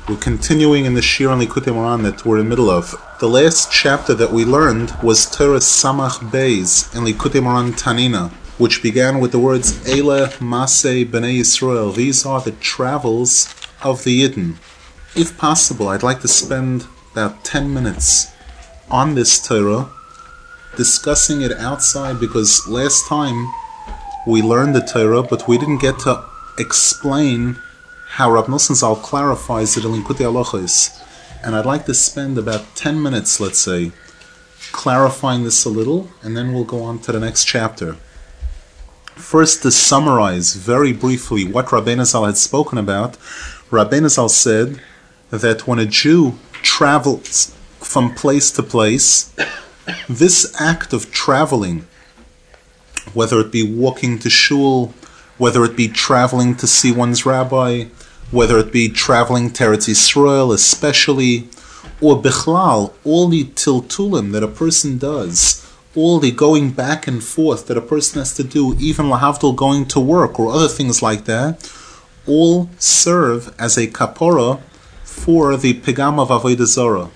We're continuing in the Shir on Likutei Moharan that we're in the middle of. The last chapter that we learned was Torah Samach Beis in Likutei Moharan Tanina, which began with the words Eile Masei Bnei Yisrael. These are the travels of the Yidden. If possible, I'd like to spend about 10 minutes on this Torah, discussing it outside, because last time we learned the Torah, but we didn't get to explain how Rav Nosson Zal clarifies it in Likutei Halachos. And I'd like to spend about 10 minutes, let's say, clarifying this a little, and then we'll go on to the next chapter. First, to summarize very briefly what Rabbeinu Zal had spoken about, Rabbeinu Zal said that when a Jew travels from place to place, this act of traveling, whether it be walking to shul, whether it be traveling to see one's rabbi, whether it be traveling to Eretz Yisrael especially, or bichlal, all the tiltulim that a person does, all the going back and forth that a person has to do, even lahavdil going to work or other things like that, all serve as a kapora for the pigam of avodah zarah,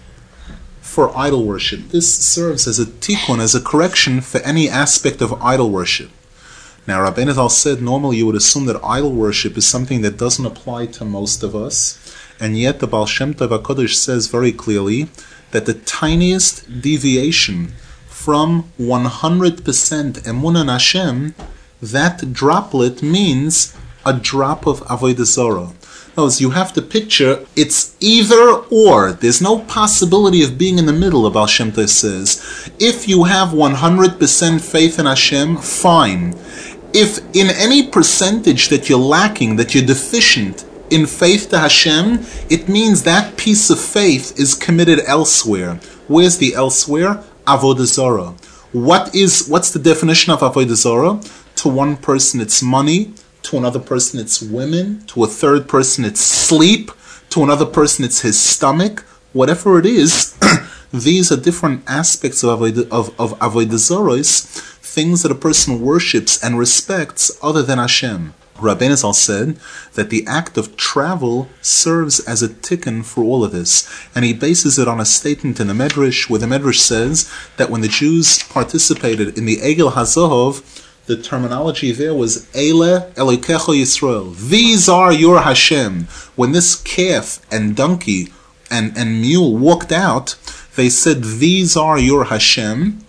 for idol worship. This serves as a tikkun, as a correction for any aspect of idol worship. Now, Rabbeinu Zal said normally you would assume that idol worship is something that doesn't apply to most of us, and yet the Baal Shem Tov HaKadosh says very clearly that the tiniest deviation from 100% emunah in Hashem, that droplet means a drop of avodah zarah. Notice, you have to picture, it's either or. There's no possibility of being in the middle, the Baal Shem Tov says. If you have 100% faith in Hashem, fine. If in any percentage that you're lacking, that you're deficient in faith to Hashem, it means that piece of faith is committed elsewhere. Where's the elsewhere? Avodah zarah. What's the definition of avodah zarah? To one person it's money, to another person it's women, to a third person it's sleep, to another person it's his stomach. Whatever it is, these are different aspects of avodah zarah, things that a person worships and respects other than Hashem. Rabbeinu Zal said that the act of travel serves as a tikkun for all of this, and he bases it on a statement in the Medrash, where the Medrash says that when the Jews participated in the Egel HaZohov, the terminology there was Eile Elokecha Yisrael. These are your Hashem. When this calf and donkey and mule walked out, they said, these are your Hashem.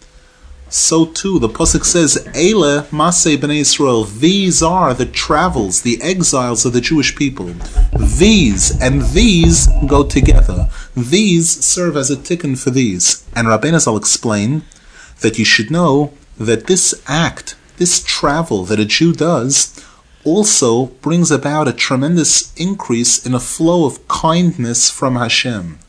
So too, the Pasuk says, Eile Masei Bnei Yisrael. These are the travels, the exiles of the Jewish people. These and these go together. These serve as a tikkun for these. And Rabbeinu Zal explain that you should know that this act, this travel that a Jew does, also brings about a tremendous increase in a flow of kindness from Hashem.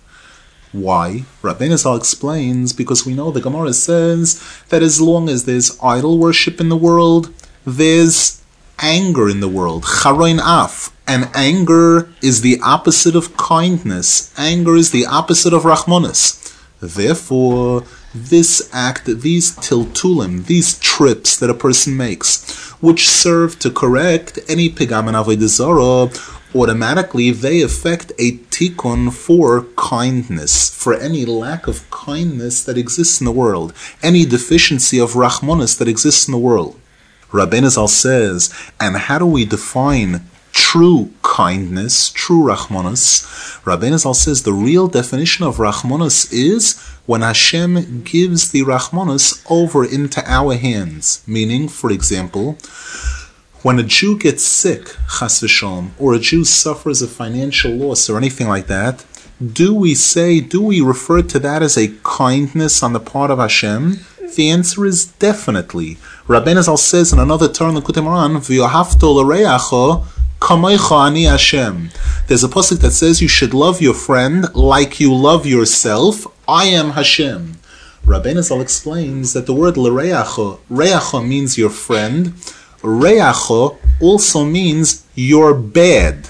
Why? Rabbeinu Zal explains, because we know the Gemara says that as long as there's idol worship in the world, there's anger in the world. Charoin af. And anger is the opposite of kindness. Anger is the opposite of rachmanis. Therefore, this act, these tiltulim, these trips that a person makes, which serve to correct any pigam and avodah zarah, automatically they affect a tikkun for kindness, for any lack of kindness that exists in the world, any deficiency of rachmanis that exists in the world. Rabbeinu Zal says, and how do we define true kindness, true rachmanis? Rabbeinu Zal says the real definition of rachmanis is when Hashem gives the rachmanis over into our hands. Meaning, for example, when a Jew gets sick, chas v'shalom, or a Jew suffers a financial loss or anything like that, do we refer to that as a kindness on the part of Hashem? The answer is definitely. Rabbeinu Zal says in another Torah in the Likutei Moharan, v'yohavto l'reacho kamoicha ani Hashem. There's a pasuk that says you should love your friend like you love yourself. I am Hashem. Rabbeinu Zal explains that the word l'reacho, reacho means your friend. Reacho also means you're bad.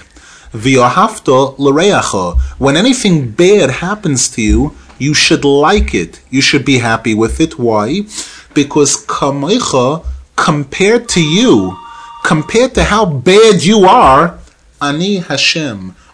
V'yohavto l'reacho. When anything bad happens to you, you should like it. You should be happy with it. Why? Because kamoicha, compared to you, compared to how bad you are, ani Hashem,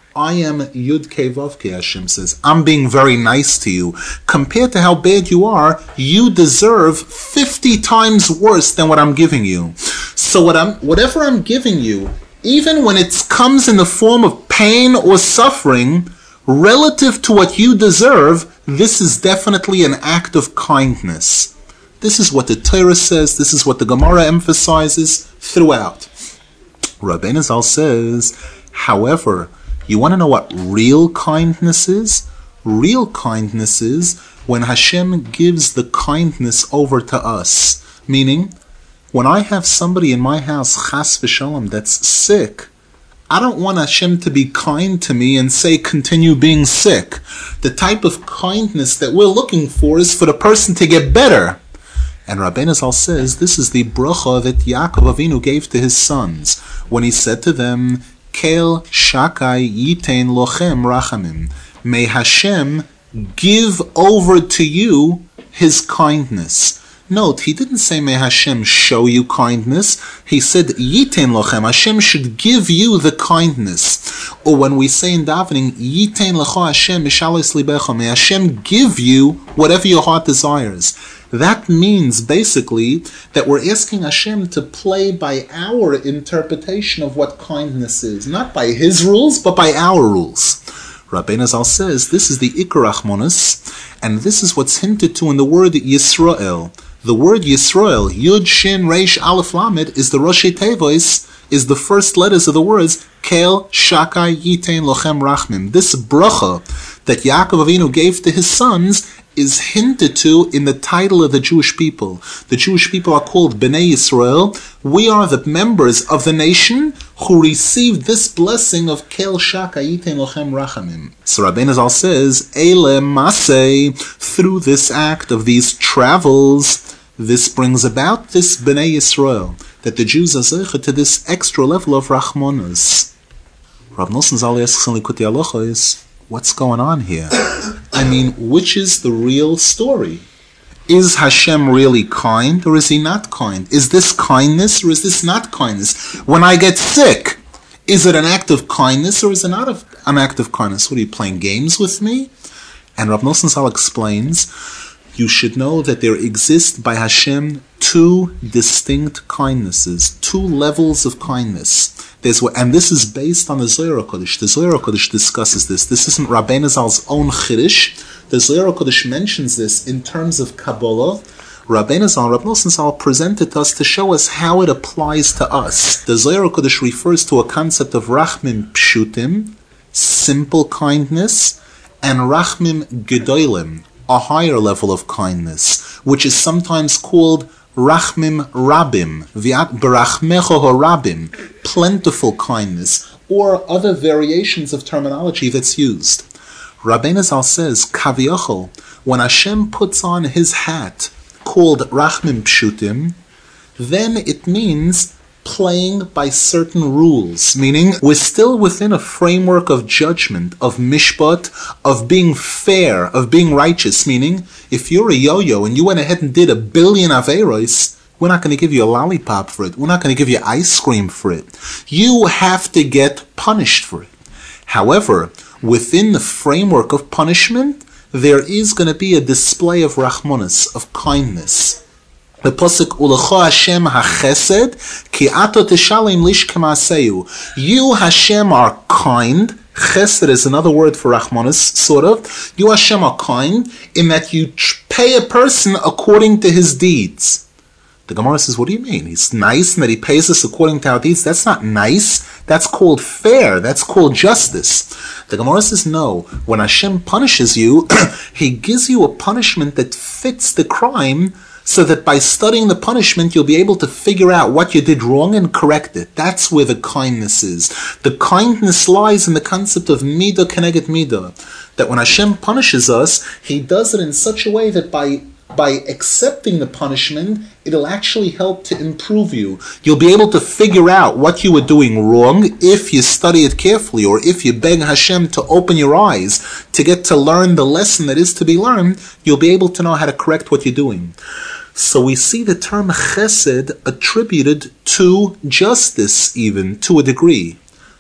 I am Yud Kei Vav Kei, Hashem says. I'm being very nice to you. Compared to how bad you are, you deserve 50 times worse than what I'm giving you. So whatever I'm giving you, even when it comes in the form of pain or suffering, relative to what you deserve, this is definitely an act of kindness. This is what the Torah says. This is what the Gemara emphasizes throughout. Rabbeinu Zal says, however, you want to know what real kindness is? Real kindness is when Hashem gives the kindness over to us. Meaning, when I have somebody in my house, chas v'shalom, that's sick, I don't want Hashem to be kind to me and say, continue being sick. The type of kindness that we're looking for is for the person to get better. And Rabbeinu Zal says, this is the bracha that Yaakov Avinu gave to his sons, when he said to them, Kel shakai yitein lochem rachamim. May Hashem give over to you his kindness. Note, he didn't say may Hashem show you kindness. He said yitein lochem. Hashem should give you the kindness. Or when we say in davening, yitein lecho Hashem mishalos libecha. May Hashem give you whatever your heart desires. That means basically that we're asking Hashem to play by our interpretation of what kindness is. Not by his rules, but by our rules. Rabbeinu Zal says this is the Ikar Achmonos, and this is what's hinted to in the word Yisrael. The word Yisrael, Yud Shin Reish Aleph Lamed, is the Roshei Teivos, is the first letters of the words Kel Shakai Yitein Lochem Rachmim. This bracha that Yaakov Avinu gave to his sons is hinted to in the title of the Jewish people. The Jewish people are called Bnei Yisrael. We are the members of the nation who received this blessing of Kel Shaka Yitein Lochem Rachamim. So Rabbeinu Zal says, Eile Masei, through this act of these travels, this brings about this Bnei Yisrael, that the Jews are zeicha to this extra level of Rachmanos. Rav Nosson Zal asks in Likutei Halachos, what's going on here? I mean, which is the real story? Is Hashem really kind or is he not kind? Is this kindness or is this not kindness? When I get sick, is it an act of kindness or is it not an act of kindness? What, are you playing games with me? And Rav Nosson Zal explains, you should know that there exist by Hashem two distinct kindnesses, two levels of kindness. And this is based on the Zohar HaKodesh. The Zohar HaKodesh discusses this. This isn't Rabbeinu Zal's own Chiddush. The Zohar HaKodesh mentions this in terms of Kabbalah. Rabbeinu Zal, Rav Nosson Zal presented to us to show us how it applies to us. The Zohar HaKodesh refers to a concept of Rachmim Pshutim, simple kindness, and Rachmim Gedolim, a higher level of kindness, which is sometimes called Rachmim Rabim, V'at Berachmecho Horabim, plentiful kindness, or other variations of terminology that's used. Rabbeinu Zal says, Kaviyachol, when Hashem puts on his hat called Rachmim Pshutim, then it means playing by certain rules, meaning we're still within a framework of judgment, of mishpat, of being fair, of being righteous, meaning if you're a yo-yo and you went ahead and did 1 billion averos, we're not going to give you a lollipop for it. We're not going to give you ice cream for it. You have to get punished for it. However, within the framework of punishment, there is going to be a display of rachmanis, of kindness. The pasuk Ulecha Hashem hachesed ki ato teshalim lish k'maaseyu. You Hashem are kind. Chesed is another word for rachmanis, sort of. You Hashem are kind in that you pay a person according to his deeds. The Gemara says, what do you mean? He's nice and that he pays us according to our deeds? That's not nice. That's called fair. That's called justice. The Gemara says, no. When Hashem punishes you, he gives you a punishment that fits the crime, so that by studying the punishment, you'll be able to figure out what you did wrong and correct it. That's where the kindness is. The kindness lies in the concept of midah keneged midah. That when Hashem punishes us, he does it in such a way that by accepting the punishment, it'll actually help to improve you. You'll be able to figure out what you were doing wrong if you study it carefully, or if you beg Hashem to open your eyes to get to learn the lesson that is to be learned. You'll be able to know how to correct what you're doing. So we see the term chesed attributed to justice, even to a degree.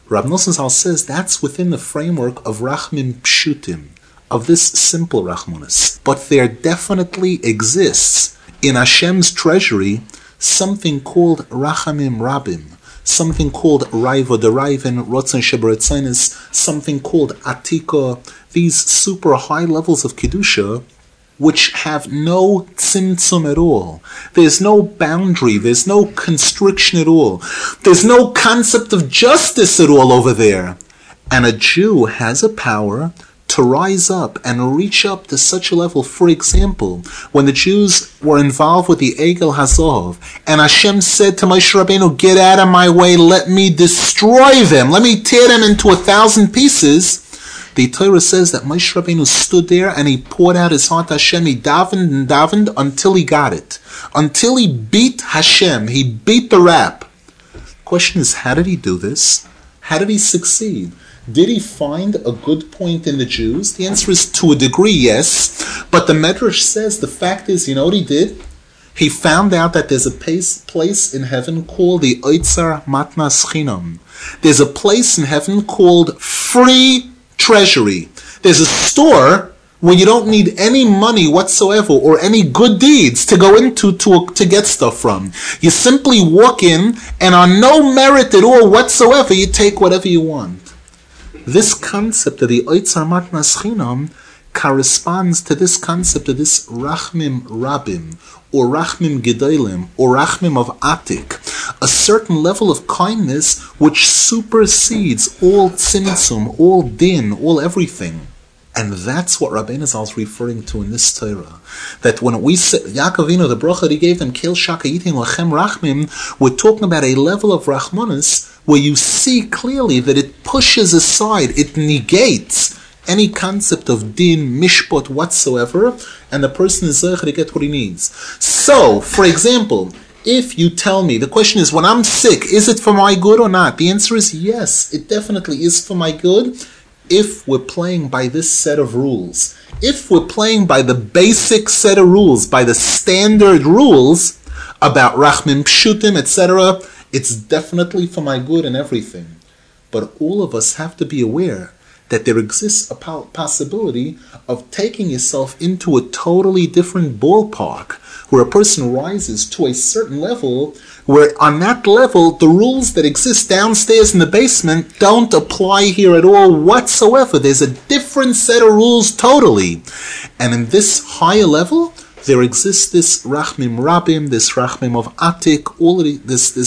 Rab Nosson Zal says that's within the framework of Rachmim Pshutim, of this simple Rachmanis. But there definitely exists in Hashem's treasury something called Rachamim Rabim, something called Raiva Deraiven, Rotzen Sheberetzenis, something called Atika, these super high levels of Kedusha, which have no tzimtzum at all. There's no boundary, there's no constriction at all. There's no concept of justice at all over there. And a Jew has a power to rise up and reach up to such a level. For example, when the Jews were involved with the Egel Hazov, and Hashem said to Moshe Rabbeinu, get out of my way, let me destroy them, let me tear them into 1,000 pieces, the Torah says that Moshe Rabbeinu stood there and he poured out his heart to Hashem, he davened and davened until he got it. Until he beat Hashem, he beat the rap. The question is, how did he do this? How did he succeed? Did he find a good point in the Jews? The answer is to a degree, yes. But the Medrash says the fact is, you know what he did? He found out that there's a place in heaven called the Oitzar Matnas Chinam. There's a place in heaven called free treasury. There's a store where you don't need any money whatsoever or any good deeds to go into to get stuff from. You simply walk in and on no merit at all whatsoever, you take whatever you want. This concept of the Oitzar Matnas Chinam corresponds to this concept of this Rachmim Rabim, or Rachmim Gedolim, or Rachmim of Atik, a certain level of kindness which supersedes all tzimtzum, all din, all everything. And that's what Rabbeinu Zal is referring to in this Torah. That when we say, Yaakov Avinu, the bracha that he gave them, Kel Shaka Yitin Lachem Rachmim, we're talking about a level of Rachmanis where you see clearly that it pushes aside, it negates any concept of din, mishpot whatsoever, and the person is zeicher to get what he needs. So, for example, if you tell me, the question is, when I'm sick, is it for my good or not? The answer is yes, it definitely is for my good, if we're playing by this set of rules. If we're playing by the basic set of rules, by the standard rules about Rachmim Pshutim, etc., it's definitely for my good and everything. But all of us have to be aware that there exists a possibility of taking yourself into a totally different ballpark, where a person rises to a certain level, where on that level, the rules that exist downstairs in the basement don't apply here at all whatsoever. There's a different set of rules totally. And in this higher level, there exists this Rachmim Rabim, this Rachmim of Atik, all of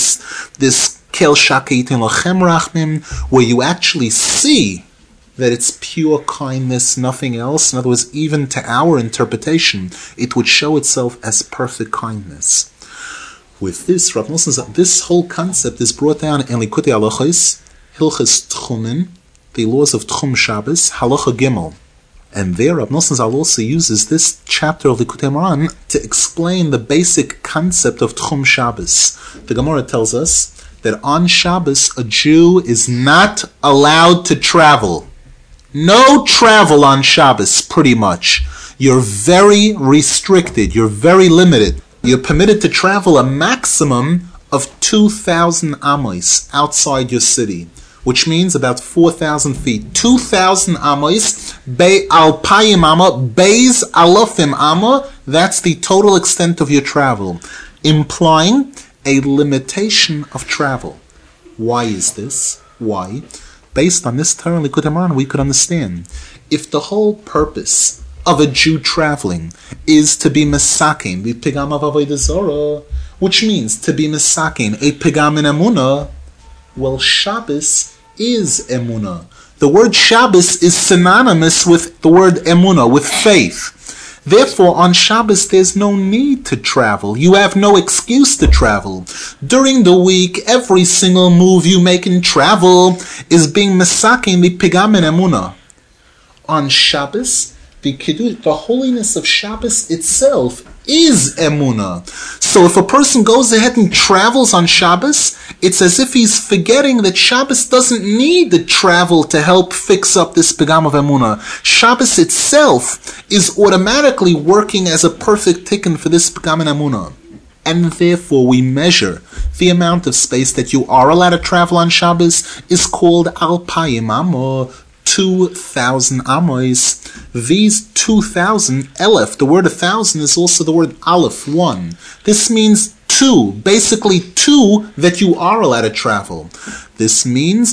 this Kel Shaka Yitin Lachem Rachmim, where you actually see that it's pure kindness, nothing else. In other words, even to our interpretation, it would show itself as perfect kindness. With this, Rav Nosson, this whole concept is brought down in Likutei Halachos, Hilchos Tchumen, the laws of Tchum Shabbos, Halacha Gimel. And there, Rav Nosson also uses this chapter of Likutei Moharan to explain the basic concept of Tchum Shabbos. The Gemara tells us that on Shabbos, a Jew is not allowed to travel. No travel on Shabbos, pretty much. You're very restricted. You're very limited. You're permitted to travel a maximum of 2,000 amos outside your city, which means about 4,000 feet. 2,000 amos, Bei Alpayim Amma, Beis Alofim Amma, that's the total extent of your travel, implying a limitation of travel. Why is this? Why? Based on this Torah Likutei Moharan, we could understand. If the whole purpose of a Jew traveling is to be mesakin, the pigam of avodah zarah, which means to be mesakin, a pigam in emunah, well, Shabbos is emunah. The word Shabbos is synonymous with the word emunah, with faith. Therefore, on Shabbos, there's no need to travel. You have no excuse to travel. During the week, every single move you make in travel is being mesakin the pigam in emunah. On Shabbos, the holiness of Shabbos itself is emunah. So if a person goes ahead and travels on Shabbos, it's as if he's forgetting that Shabbos doesn't need the travel to help fix up this pigam of emunah. Shabbos itself is automatically working as a perfect tikkun for this pigam in emunah. and therefore we measure the amount of space that you are allowed to travel on Shabbos is called Alpayim Amo, 2,000 amos. These 2,000, Elef, the word 1,000 is also the word Aleph, 1. This means two, basically two that you are allowed to travel. This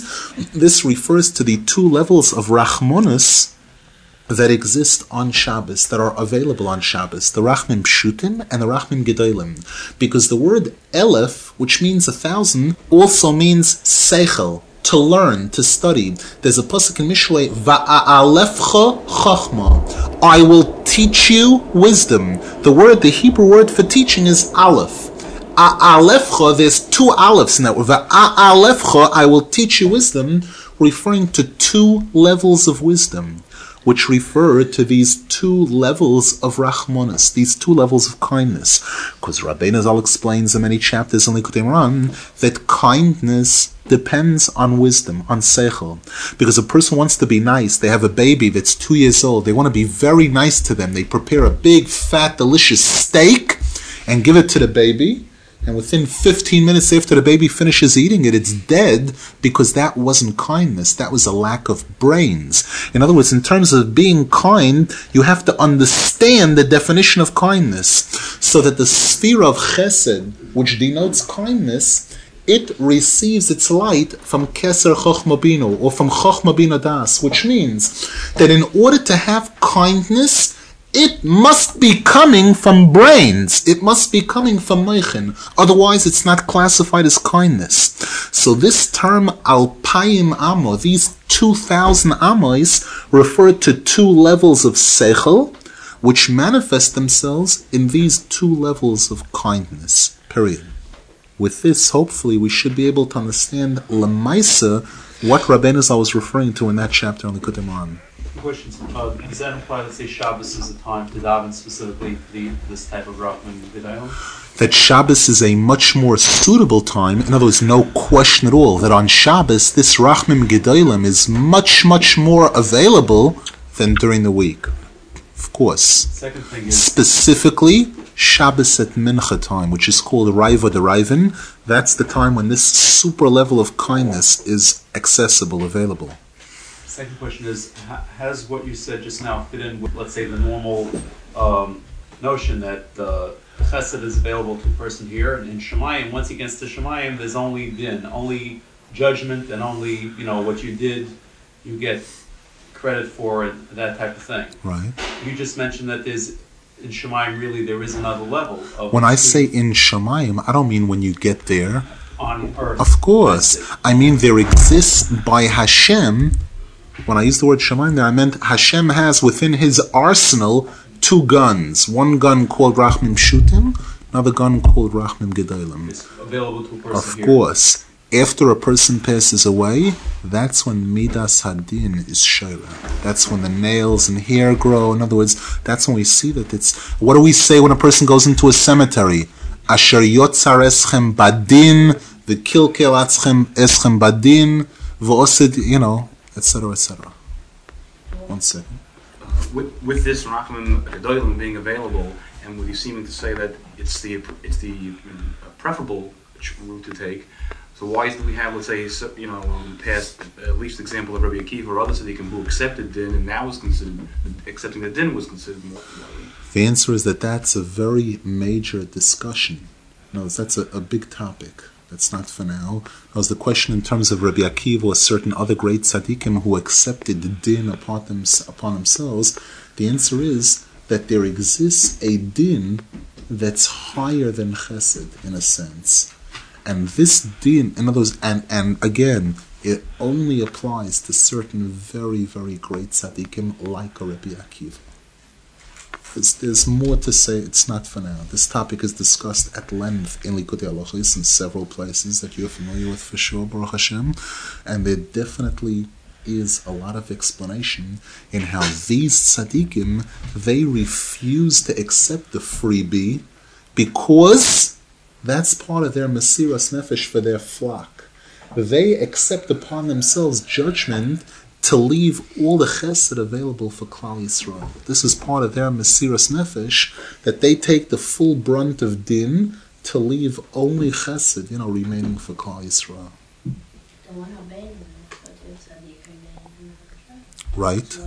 refers to the two levels of Rachmonus that exist on Shabbos, that are available on Shabbos, the Rachmim Pshutim and the Rachmim Gedolim. Because the word Elef, which means 1,000, also means Seichel, to learn, to study. There's a pasuk in Mishlei, Va'alefcha chachma, I will teach you wisdom. The Hebrew word for teaching is Aleph. A'alefcha, there's two Alephs in that word. Va'alefcha, I will teach you wisdom, referring to two levels of wisdom, which refer to these two levels of Rachmonis, these two levels of kindness. Because Rabbeinu Zal explains in many chapters in Likutei Moharan that kindness depends on wisdom, on seichel. Because a person wants to be nice, they have a baby that's 2 years old, they want to be very nice to them, they prepare a big, fat, delicious steak and give it to the baby, and within 15 minutes after the baby finishes eating it, it's dead, because that wasn't kindness. That was a lack of brains. In other words, in terms of being kind, you have to understand the definition of kindness, so that the sphere of chesed, which denotes kindness, it receives its light from Keser Chochma Bina, or from Chochma Bina Das, which means that in order to have kindness, it must be coming from brains. It must be coming from Meichen. Otherwise, it's not classified as kindness. So this term, Alpayim Amo, these 2,000 Amos, refer to two levels of Seichel, which manifest themselves in these two levels of kindness. Period. With this, hopefully, we should be able to understand Lemaisa, what Rabbeinu Zal was referring to in that chapter on Likutei Moharan. Questions. Does that imply that, say, Shabbos is a time to daven specifically for this type of Rachman Gedolim? That Shabbos is a much more suitable time, in other words, no question at all, that on Shabbos, this Rachmim Gedolim is much, much more available than during the week. Of course. Second thing is, specifically, Shabbos at Mincha time, which is called Raiva de Raivin, that's the time when this super level of kindness is accessible, available. Second question is, how does what you said just now fit in with, let's say, the normal notion that chesed is available to a person here, and in Shemayim, once he gets to Shemayim, there's only din, only judgment, and only, what you did, you get credit for, and that type of thing. Right. You just mentioned that in Shemayim, really, there is another level of... When I say in Shemayim, I don't mean when you get there. On earth. Of course. I mean there exists by Hashem. When I used the word Shemayim there, I meant Hashem has within his arsenal two guns. One gun called Rachmim Pshutim, another gun called Rachmim Gedolim. It's available to a person here. Of course. After a person passes away, that's when Midas Hadin is Shoira. That's when the nails and hair grow. In other words, that's when we see that it's... What do we say when a person goes into a cemetery? Asher yotzar eschem badin, v'kilkel atzchem eschem badin, v'osid, etc., etc. 1 second. With this Rachmim Gedolim being available, and with you seeming to say that it's the preferable route to take, so why isn't we have, let's say, past at least example of Rabbi Akiva or others tzaddikim who accepted din, and now was considered accepting the din was considered more? The answer is that's a very major discussion. No, that's a big topic. That's not for now. That was the question in terms of Rabbi Akiva or certain other great tzaddikim who accepted the din upon themselves. The answer is that there exists a din that's higher than chesed, in a sense. And this din, in other words, and again, it only applies to certain very, very great tzaddikim like a Rabbi Akiva. There's more to say, it's not for now. This topic is discussed at length in Likutei Halachos in several places that you're familiar with for sure, Baruch Hashem, and there definitely is a lot of explanation in how these tzaddikim, they refuse to accept the freebie because that's part of their Mesiras Nefesh for their flock. They accept upon themselves judgment to leave all the chesed available for Klal Yisrael. This is part of their Mesiras Nefesh, that they take the full brunt of din, to leave only chesed, remaining for Klal Yisrael. Right?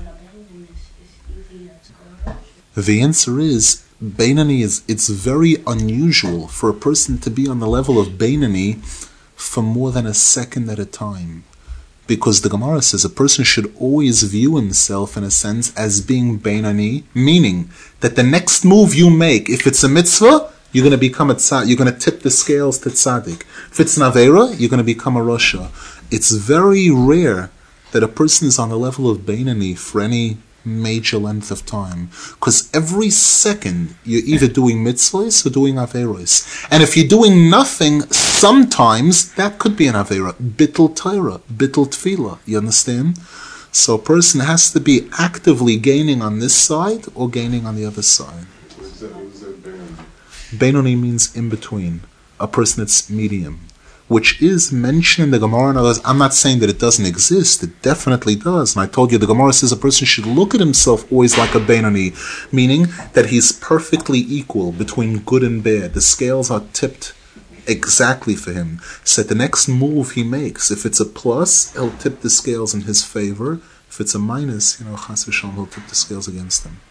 The answer is, Beinani it's very unusual for a person to be on the level of Beinani for more than a second at a time. Because the Gemara says a person should always view himself in a sense as being Beinani, meaning that the next move you make, if it's a mitzvah, you're going to become a tzaddik, you're going to tip the scales to tzaddik. If it's an avera, you're going to become a rasha. It's very rare that a person is on the level of Beinani for any major length of time, because every second you're either doing mitzvahs or doing averos, and if you're doing nothing, sometimes that could be an avera, bittul Torah, bittul tefillah. You understand? So a person has to be actively gaining on this side or gaining on the other side. What is that Beinani? Beinani means in between, a person that's medium, which is mentioned in the Gemara and others. I'm not saying that it doesn't exist. It definitely does. And I told you the Gemara says a person should look at himself always like a Beinani, meaning that he's perfectly equal between good and bad. The scales are tipped exactly for him. So the next move he makes, if it's a plus, he'll tip the scales in his favor. If it's a minus, Chas v'shalom, he'll tip the scales against him.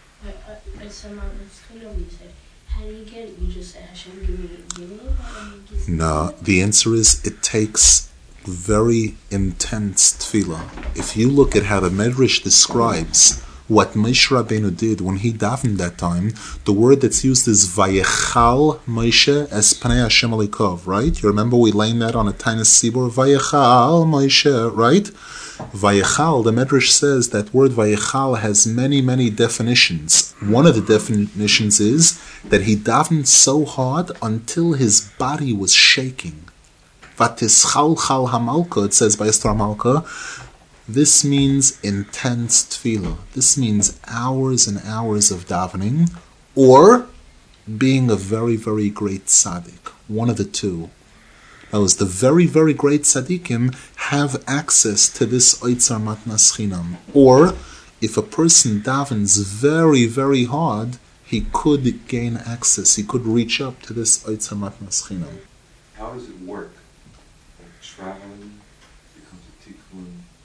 How do you get it? You just say, Hashem, give me it? No, the answer is it takes very intense tefillah. If you look at how the Medrash describes what Moshe Rabbeinu did when he davened that time, the word that's used is Vayechal Moshe es Panei Hashem Elikov, right? You remember we laid that on a tiny sibur, Vayechal Moshe, right? Vayechal, the Medrash says that word Vayechal has many, many definitions. One of the definitions is that he davened so hard until his body was shaking. Vatischal Hamalka, it says by Esther Hamalka, this means intense tefillah. This means hours and hours of davening, or being a very, very great tzaddik. One of the two. That was the very, very great tzaddikim have access to this Oitzar Matnas Chinam. Or, if a person davens very, very hard, he could gain access. He could reach up to this Oitzar Matnas Chinam. How does it work? Like traveling becomes a tikkun.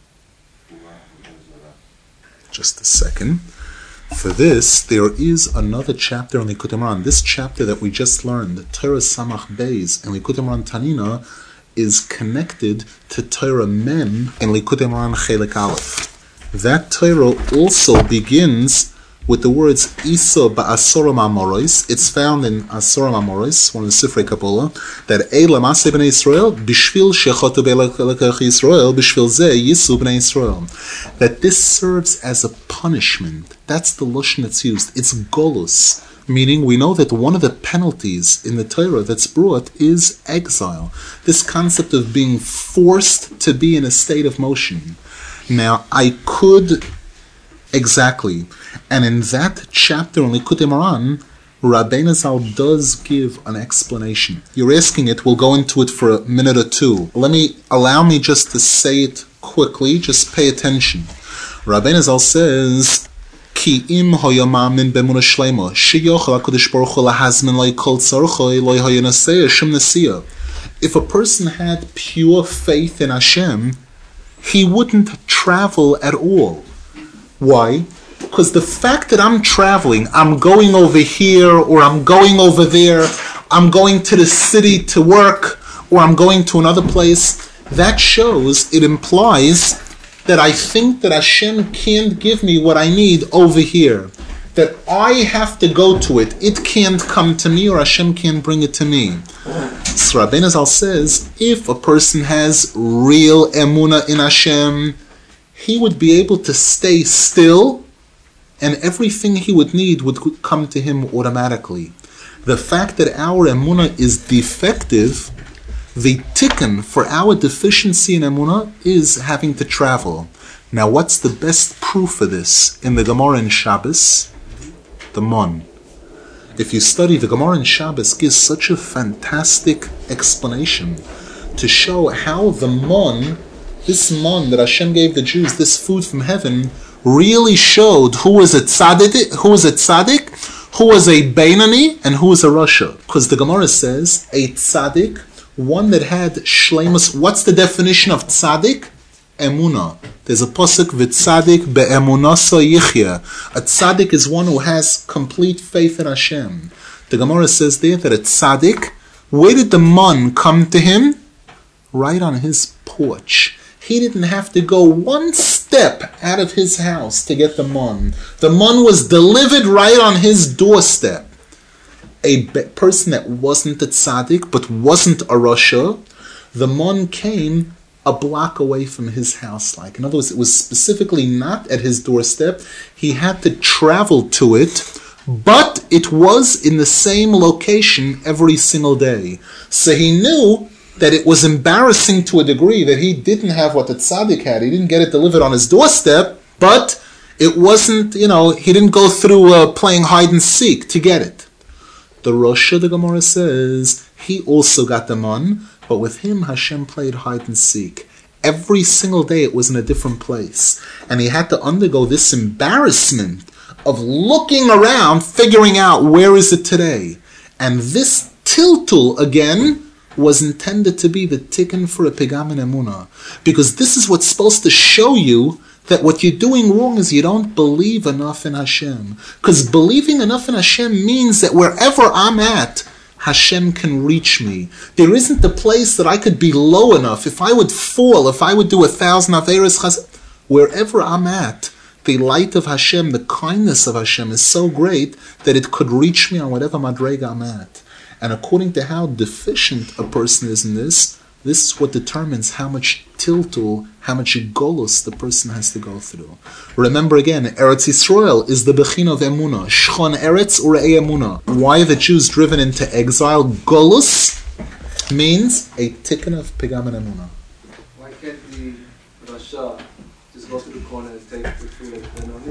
Just a second. For this, there is another chapter in Likutei Moharan. This chapter that we just learned, Torah Samach Beis and Likutei Moharan Tanina, is connected to Torah Mem and Likutei Moharan Chelik Aleph. That Torah also begins with the words Isa ba'asoram amoros. It's found in Asoram Amoros, one of the Sifrei Kabbalah, that Eila Masei b'nei Yisrael b'shvil shechotu be'elokech Yisrael b'shvil zeh yisu b'nei Yisrael. That this serves as a punishment. That's the lashon that's used. It's golus, meaning we know that one of the penalties in the Torah that's brought is exile. This concept of being forced to be in a state of motion. Now, I could... Exactly. And in that chapter on Likutei Moharan, Rabbeinu Zal does give an explanation. You're asking it, we'll go into it for a minute or two. Allow me just to say it quickly, just pay attention. Rabbeinu Zal says, Ki im hoya ma'amin b'emunah shleima, sheyochel HaKadosh Baruch Hu lahazmin lo kol tzarchoi lo hoyanasei Hashem nesiya. If a person had pure faith in Hashem, he wouldn't travel at all. Why? Because the fact that I'm traveling, I'm going over here or I'm going over there, I'm going to the city to work or I'm going to another place, that shows, it implies that I think that Hashem can't give me what I need over here. That I have to go to it. It can't come to me or Hashem can't bring it to me. So Rabbeinu Zal says, if a person has real emunah in Hashem, he would be able to stay still and everything he would need would come to him automatically. The fact that our emunah is defective, the tikkun for our deficiency in emunah is having to travel. Now what's the best proof for this? In the Gemara in Shabbos, the Mon. If you study the Gemara in Shabbos, gives such a fantastic explanation to show how the Mon, this Mon that Hashem gave the Jews, this food from heaven, really showed who was a tzaddik, who was a Beinani and who was a Rasha. Because the Gemara says, a tzaddik, one that had shleimus. What's the definition of tzaddik? Emunah. There's a pasuk, v'tzadik be'emunasa yichya. A tzaddik is one who has complete faith in Hashem. The Gemara says there that a tzaddik, where did the man come to him? Right on his porch. He didn't have to go one step out of his house to get the man. The man was delivered right on his doorstep. A person that wasn't a tzaddik, but wasn't a rasha, the man came a block away from his house. In other words, it was specifically not at his doorstep. He had to travel to it, but it was in the same location every single day. So he knew that it was embarrassing to a degree that he didn't have what the tzaddik had. He didn't get it delivered on his doorstep, but it wasn't, he didn't go through playing hide and seek to get it. The Rasha, the Gemara says, he also got the man, but with him Hashem played hide and seek. Every single day it was in a different place. And he had to undergo this embarrassment of looking around, figuring out where is it today. And this tiltul, again, was intended to be the tikkun for a pigam in emunah. Because this is what's supposed to show you that what you're doing wrong is you don't believe enough in Hashem. Because believing enough in Hashem means that wherever I'm at, Hashem can reach me. There isn't a place that I could be low enough. If I would fall, if I would do 1,000 Averos Chazal, wherever I'm at, the light of Hashem, the kindness of Hashem is so great that it could reach me on whatever madrega I'm at. And according to how deficient a person is in this is what determines how much tiltul, how much golus the person has to go through. Remember again, Eretz Yisrael is the Bechina of Emunah. Shchon Eretz Urei Emunah. Why are the Jews driven into exile? Golus means a tikkun of Pigam and Emunah. Why can't the Rasha just go to the corner and take the food of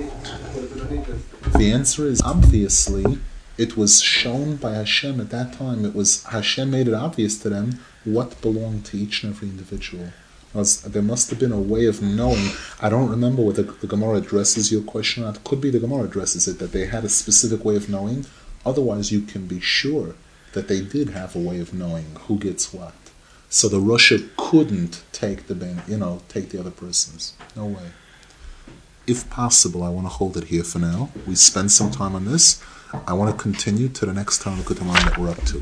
the The answer is, obviously, it was shown by Hashem at that time. Hashem made it obvious to them what belonged to each and every individual. There must have been a way of knowing. I don't remember whether the Gemara addresses your question or not. Could be the Gemara addresses it, that they had a specific way of knowing. Otherwise, you can be sure that they did have a way of knowing who gets what. So the Rasha couldn't take the other person's. No way. If possible, I want to hold it here for now. We spend some time on this. I want to continue to the next time of Kutamar that we're up to.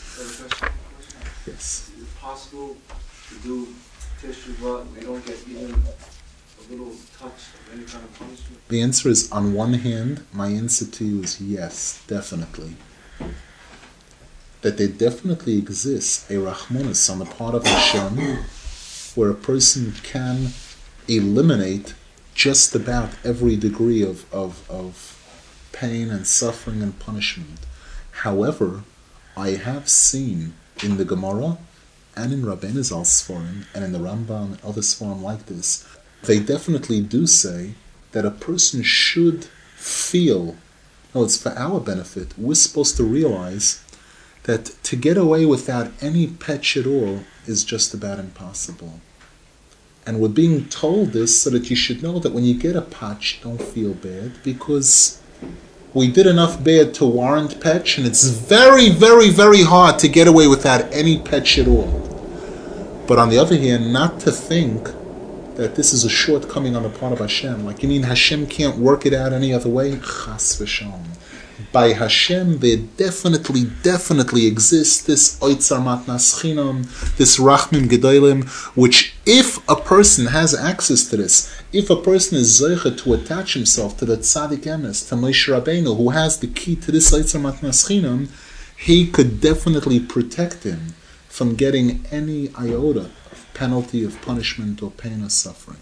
Yes. Is it possible to do teshuvah and they don't get even a little touch of any kind of punishment? The answer is, on one hand, my answer to you is yes, definitely. That there definitely exists a Rahmanis on the part of Hashem where a person can eliminate just about every degree of pain and suffering and punishment. However, I have seen in the Gemara and in Rabbeinu Zal's Sforim and in the Rambam and other Sforim like this, they definitely do say that a person should feel, it's for our benefit, we're supposed to realize that to get away without any petch at all is just about impossible. And we're being told this so that you should know that when you get a patch, don't feel bad, because we did enough bad to warrant petch, and it's very, very, very hard to get away without any petch at all. But on the other hand, not to think that this is a shortcoming on the part of Hashem. Like, you mean Hashem can't work it out any other way? Chas v'shalom. By Hashem, there definitely exists this Oitzar Matnas Chinam, this Rachmim Gedolim, which if a person has access to this, if a person is Zoicha to attach himself to the Tzaddik Emes, to Moshe Rabbeinu, who has the key to this Oitzar Matnas Chinam, he could definitely protect him from getting any iota of penalty, of punishment, or pain or suffering.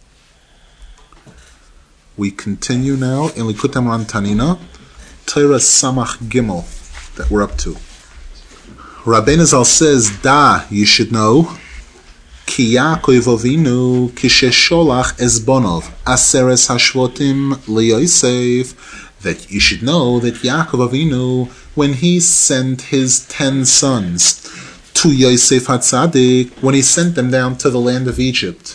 We continue now in Likutei Moharan Tanina, Torah Samach Gimel, that we're up to. Rabbeinu Zal says, you should know, Ki Yaakov Avinu kishesholach ezbonov aseres hashvotim liYosef, that you should know that Yaakov Avinu, when he sent his 10 sons to Yosef HaTzadik, when he sent them down to the land of Egypt,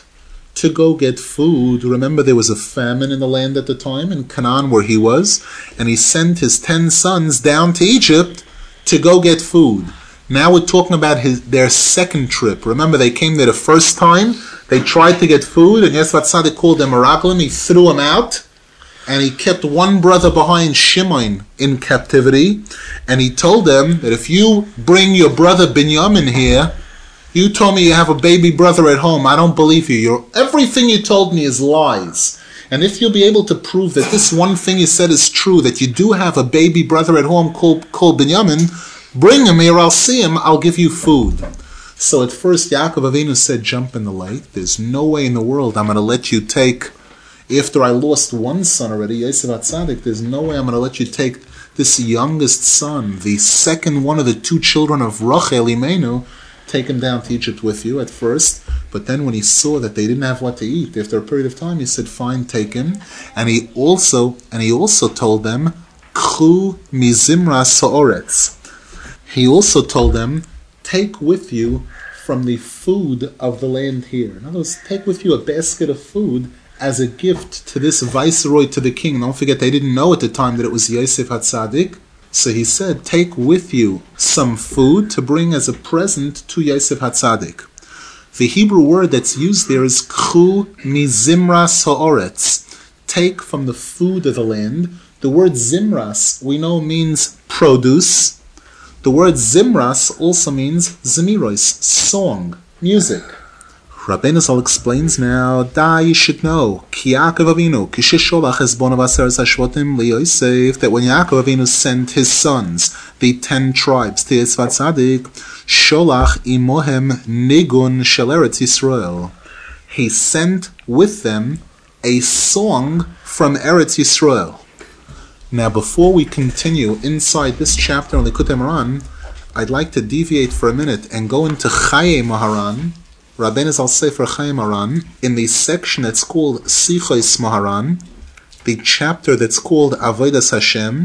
to go get food. Remember, there was a famine in the land at the time, in Canaan where he was, and he sent his 10 sons down to Egypt to go get food. Now we're talking about their second trip. Remember, they came there the first time, they tried to get food, and Yosef HaTzadik called them Meraglim, he threw them out, and he kept one brother behind, Shimon, in captivity, and he told them that if you bring your brother Binyamin here, you told me you have a baby brother at home, I don't believe you. Everything you told me is lies. And if you'll be able to prove that this one thing you said is true, that you do have a baby brother at home called Binyamin, bring him here, I'll see him, I'll give you food. So at first Yaakov Avinu said, jump in the lake. There's no way in the world I'm going to let you take, after I lost one son already, Yosef HaTzadik, there's no way I'm going to let you take this youngest son, the second one of the 2 children of Rachel Imenu, take him down to Egypt with you at first. But then when he saw that they didn't have what to eat, after a period of time, he said, fine, take him. And he also told them, K'chu mizimra sa'oretz. He also told them, take with you from the food of the land here. In other words, take with you a basket of food as a gift to this viceroy, to the king. Don't forget, they didn't know at the time that it was Yosef HaTzadik. So he said, take with you some food to bring as a present to Yosef HaTzadik. The Hebrew word that's used there is K'chu mizimras ha'oretz. Take from the food of the land. The word zimras, we know, means produce. The word zimras also means zemiros, song, music. Rabbeinu Zal explains now, you should know, Ki Yaakov Avinu, Kishisholach Hezbonav Aseres Hashvotim LiYosef, that when Yaakov Avinu sent his sons, the 10 tribes, to Yosef HaTzadik, Sholach imohem nigun shel Eretz Yisrael. He sent with them a song from Eretz Yisrael. Now, before we continue inside this chapter on Likutei Moharan, I'd like to deviate for a minute and go into Chayei Moharan, Rabbeinu Zal Sefer Chayei Moharan, in the section that's called Sichos Moharan, the chapter that's called Avodas Hashem,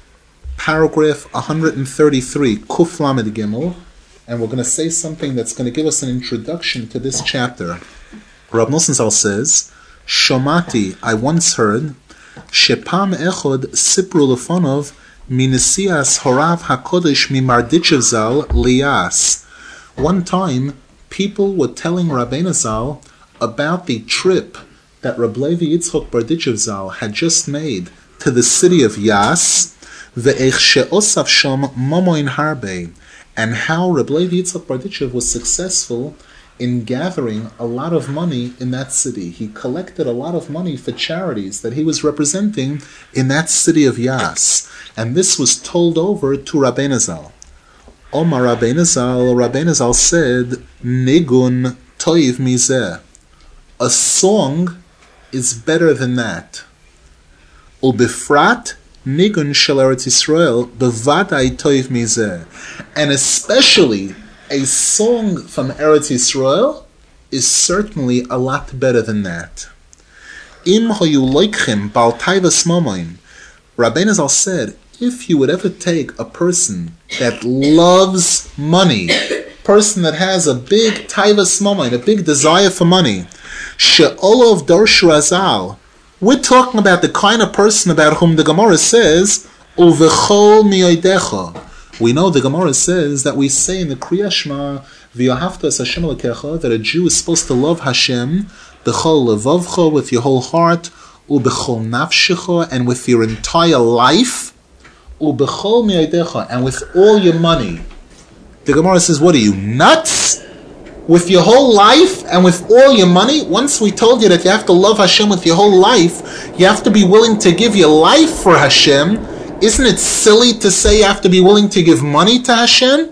paragraph 133, Kuf Lamed Gimel, and we're going to say something that's going to give us an introduction to this chapter. Rav Nosson Zal says, Shomati, I once heard, Shepam Echod Sipru Lefonov Minesias Horav HaKodesh Mimarditchev Zal Lias. One time, people were telling Rabbeinu Zal about the trip that Reb Levi Yitzchok Berditchev Zal had just made to the city of Yas, ve'ech she'osav shom momoin harbe, and how Reb Levi Yitzchok Berditchev was successful in gathering a lot of money in that city. He collected a lot of money for charities that he was representing in that city of Yas, and this was told over to Rabbeinu Zal. Omar Rabbeinu Zal said, Nigun toiv mizeh. A song is better than that. Ubifrat nigun shel Eretz Yisrael bevadai toiv mizeh. And especially a song from Eretz Yisrael is certainly a lot better than that. Im hoyu loikchem bal taivas momoin. Rabbeinu Zal said, if you would ever take a person that loves money, person that has a big taivas momoin, a big desire for money, she'olov dorshu azal, we're talking about the kind of person about whom the Gemara says, uvechol miyodecha. We know the Gemara says that we say in the Kriya Shema, v'yohavta es Hashem Elokecha, that a Jew is supposed to love Hashem, b'chol levavcha, with your whole heart, u'b'chol nafshecha, and with your entire life, u'b'chol miyodecha, and with all your money. The Gemara says, what are you, nuts? With your whole life and with all your money? Once we told you that you have to love Hashem with your whole life, you have to be willing to give your life for Hashem. Isn't it silly to say you have to be willing to give money to Hashem?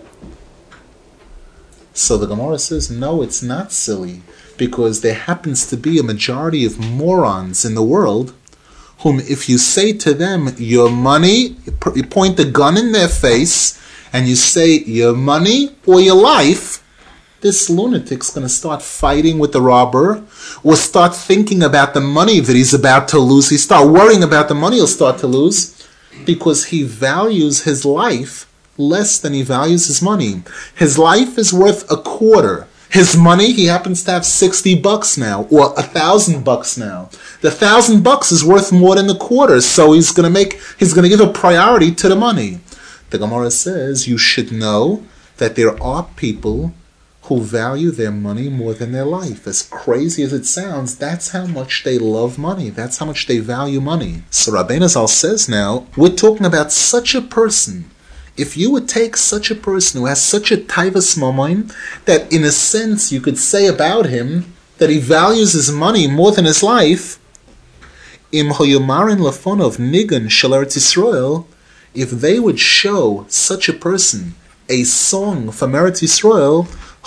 So the Gemara says, no, it's not silly, because there happens to be a majority of morons in the world whom if you say to them, your money, you point the gun in their face, and you say, your money or your life, this lunatic's going to start fighting with the robber, or start thinking about the money that he's about to lose. He start worrying about the money he'll start to lose, because he values his life less than he values his money. His life is worth a quarter. His money, he happens to have $60 now, or $1,000 now. The $1,000 is worth more than the quarter, so he's going to give a priority to the money. The Gemara says you should know that there are people who value their money more than their life. As crazy as it sounds, that's how much they love money. That's how much they value money. So Rabbeinu Zal says now, we're talking about such a person. If you would take such a person who has such a taivas mamoin, that in a sense you could say about him that he values his money more than his life, im hoyomarin lafonov nigan shel Eretz Yisrael, if they would show such a person a song from Eretz Yisrael,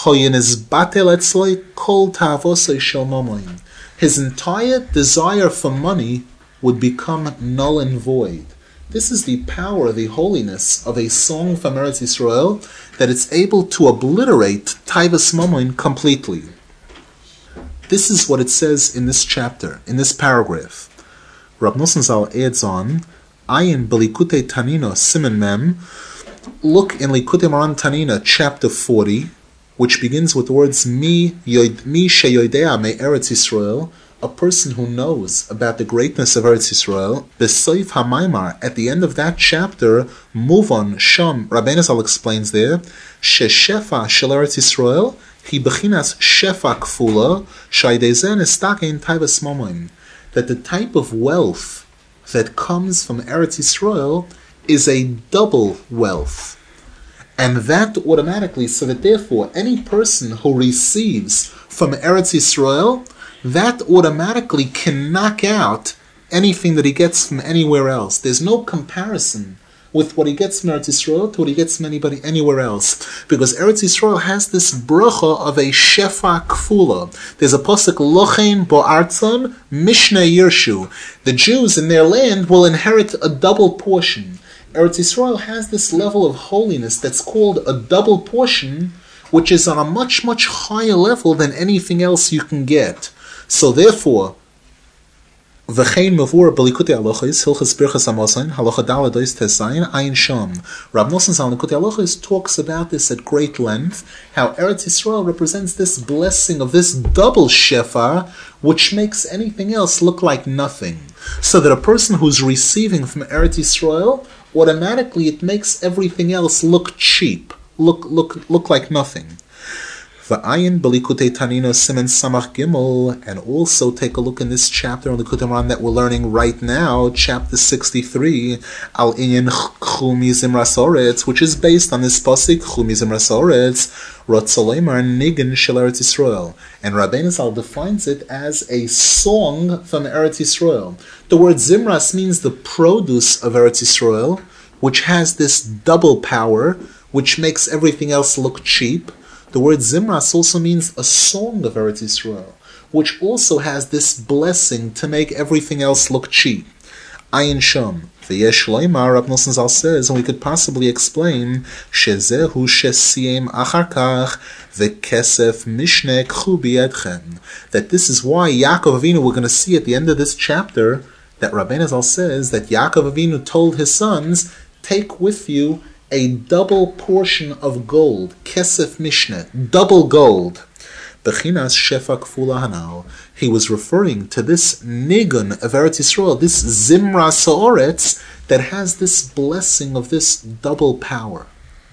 his entire desire for money would become null and void. This is the power, the holiness of a song from Eretz Yisrael, that it's able to obliterate Taivas Mamoin completely. This is what it says in this chapter, in this paragraph. Rab Nosson Zal adds on, Ayin Belikutei Tanina Siman Mem, look in Likutei Moran Tanina, chapter 40, which begins with the words, Mi sheyoidea me Eretz Yisrael, a person who knows about the greatness of Eretz Yisrael. B'soif HaMaimar, at the end of that chapter, move on, Sham, Rabbeinu Zal explains there, Sheshefa shel Eretz Yisrael, hi bechinas shefa kfula, shaidezen estakein taivas mamoin, that the type of wealth that comes from Eretz Yisrael is a double wealth. And that automatically, so that therefore any person who receives from Eretz Yisrael, that automatically can knock out anything that he gets from anywhere else. There's no comparison with what he gets from Eretz Yisrael to what he gets from anybody anywhere else. Because Eretz Yisrael has this bracha of a shefa kfula. There's a pasuk, Lochein bo artzon mishnei yirshu. The Jews in their land will inherit a double portion. Eretz Yisrael has this level of holiness that's called a double portion, which is on a much, much higher level than anything else you can get. So therefore, V'chein mavur b'likutei halachos hilchos birchas hamosain halacha daled ois tesayin ayin sham. Rab Nosson Zal Likutei Halachos talks about this at great length. How Eretz Yisrael represents this blessing of this double shefa, which makes anything else look like nothing. So that a person who's receiving from Eretz Yisrael, automatically it makes everything else look cheap, look like nothing. V'ayin b'likutei tanina siman samach gimel, and also take a look in this chapter on the Likutei Moran that we're learning right now, chapter 63, al inyan chumi zimras oretz, which is based on this pasuk chumi zimras oretz, rotzaleimar nigan shel Eretz Yisrael, and Rabbeinu Zal defines it as a song from Eretz Yisrael. The word zimras means the produce of Eretz Yisrael, which has this double power, which makes everything else look cheap. The word Zimras also means a song of Eretz Yisrael, which also has this blessing to make everything else look cheap. Ayin Sham. V'yesh loimar, Rab Nosson Zal says, and we could possibly explain, shezehu shesiem achar kach v'kesef mishne k'chu biyadchem, that this is why Yaakov Avinu, we're going to see at the end of this chapter, that Rabbeinu Zal says that Yaakov Avinu told his sons, take with you a double portion of gold, kesef mishne, double gold. Bechinas shefa kfula hanal. He was referring to this nigun of Eretz Yisrael, this zimra sa'oretz, that has this blessing of this double power.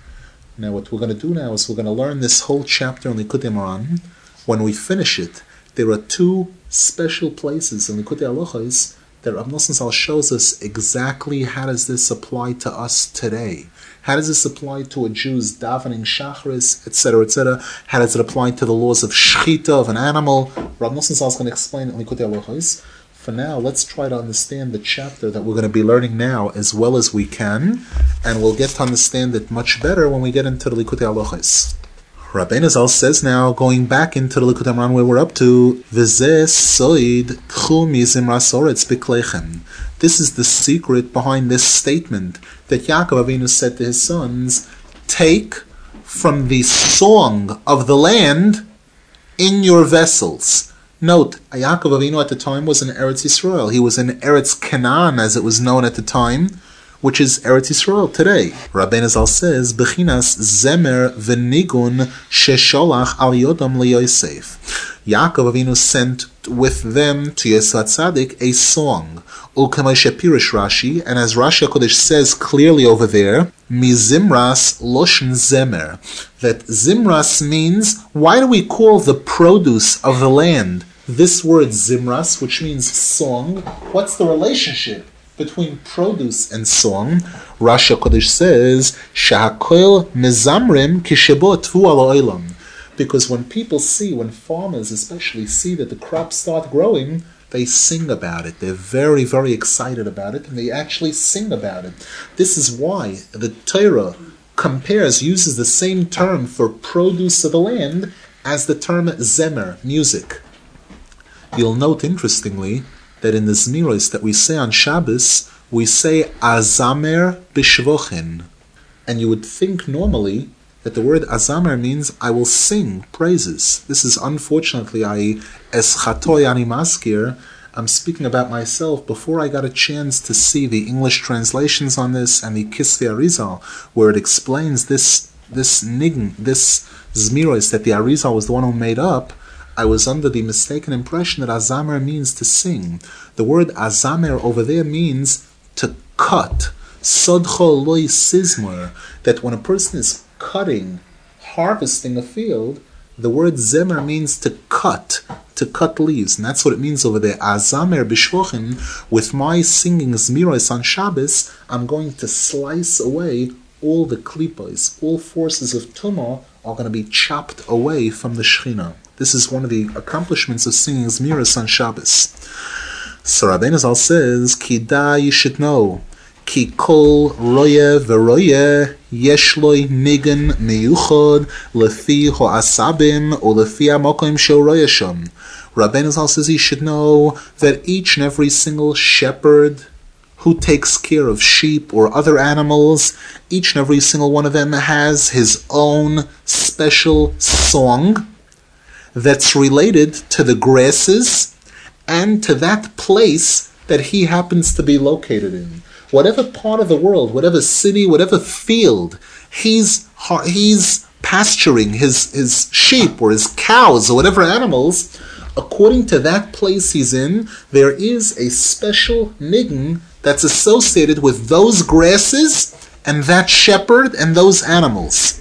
Now what we're going to do now is we're going to learn this whole chapter on Likutei Moran. When we finish it, there are two special places in Likutei Halachos that Rab Nosson Zal shows us exactly how does this apply to us today. How does this apply to a Jew's davening shacharis, etc., etc.? How does it apply to the laws of shechita of an animal? Rab Nosson Zal is going to explain it in Likutei Halachos. For now, let's try to understand the chapter that we're going to be learning now as well as we can, and we'll get to understand it much better when we get into the Likutei Halachos. Rabbeinu Zal says now, going back into the Likutei Moran where we're up to, V'zeh soid k'chu mizimras oretz b'kleichem. This is the secret behind this statement that Yaakov Avinu said to his sons, take from the song of the land in your vessels. Note, Yaakov Avinu at the time was in Eretz Yisrael. He was in Eretz Canaan, as it was known at the time, which is Eretz Yisrael today. Rabbeinu Zal says, Bechinas zemer v'nigun shesholach al yodam liYosef. Yaakov Avinu sent with them to Yosef Tzaddik a song. Ukama Shapirish Rashi, and as Rashi HaKodesh says clearly over there, Mizimras Loshen Zemer, that Zimras means, why do we call the produce of the land this word Zimras, which means song? What's the relationship between produce and song? Rashi HaKodesh says, Shahakol Mizamrim Kishebo Tvu Al Olam. Because when people see, when farmers especially see that the crops start growing, they sing about it. They're very, very excited about it, and they actually sing about it. This is why the Torah uses the same term for produce of the land as the term zemer, music. You'll note, interestingly, that in the Zmiros that we say on Shabbos, we say azamer b'shvochin. And you would think normally that the word azamer means I will sing praises. This is unfortunately, eschatoy ani maskir, I'm speaking about myself before I got a chance to see the English translations on this and the Kisvei Arizal, where it explains this nign, this Zmiros that the Arizal was the one who made up. I was under the mistaken impression that azamer means to sing. The word azamer over there means to cut. Sodcho loy sizmor, that when a person is cutting, harvesting a field, the word zemer means to cut leaves, and that's what it means over there. Azamer b'shvochin, with my singing Zmiros on Shabbos, I'm going to slice away all the klipos, all forces of tumah are going to be chopped away from the Shechina. This is one of the accomplishments of singing Zmiros on Shabbos. So Rabbeinu Zal says, Kidai, you should know, Ki kol roye v'roye yeshloi nigan miyuchod lefi ho'asabim or lefi ha'mokim she'roye shom. Rabbeinu Zal says you should know that each and every single shepherd who takes care of sheep or other animals, each and every single one of them has his own special song that's related to the grasses and to that place that he happens to be located in. Whatever part of the world, whatever city, whatever field, he's pasturing his sheep or his cows or whatever animals, according to that place he's in, there is a special niggun that's associated with those grasses and that shepherd and those animals.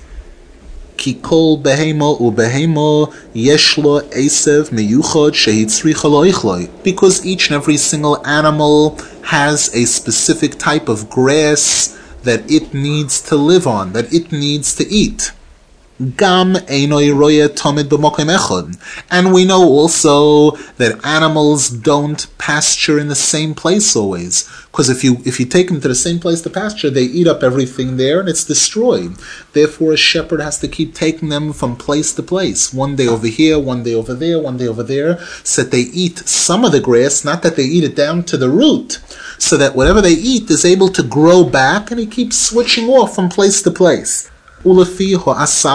Ki kol behemo ubehemo yeshlo esev miyuchod shehitzricha loichloi. Because each and every single animal has a specific type of grass that it needs to live on, that it needs to eat. Gam einoi roye tomid b'mokem echad. And we know also that animals don't pasture in the same place always. Because if you take them to the same place to pasture, they eat up everything there and it's destroyed. Therefore, a shepherd has to keep taking them from place to place. One day over here, one day over there, one day over there, so that they eat some of the grass, not that they eat it down to the root, so that whatever they eat is able to grow back, and he keeps switching off from place to place. And according to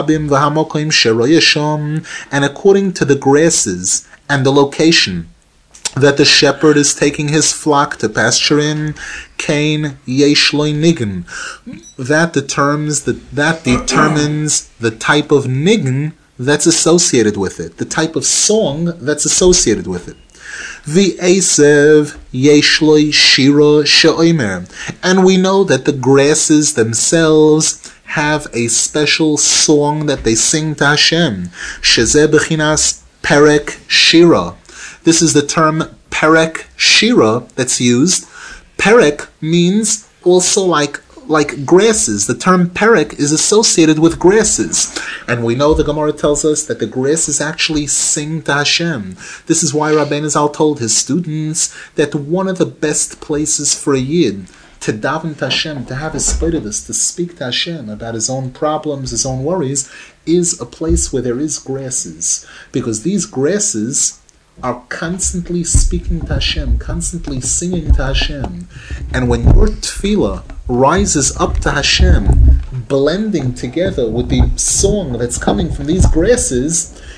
the grasses and the location that the shepherd is taking his flock to pasture in, Kain Yeshloi Nigun. That determines the type of nigun that's associated with it, the type of song that's associated with it. V'esev Yeshloi Shira She'omer. And we know that the grasses themselves have a special song that they sing to Hashem. Shezeh Bechinas Perek Shira. This is the term Perek Shira that's used. Perek means also like grasses. The term Perek is associated with grasses. And we know the Gemara tells us that the grasses actually sing to Hashem. This is why Rabbeinu Zal told his students that one of the best places for a Yid to daven to Hashem, to have his spiritus, to speak to Hashem about his own problems, his own worries, is a place where there is grasses. Because these grasses are constantly speaking to Hashem, constantly singing to Hashem. And when your tefillah rises up to Hashem, blending together with the song that's coming from these grasses,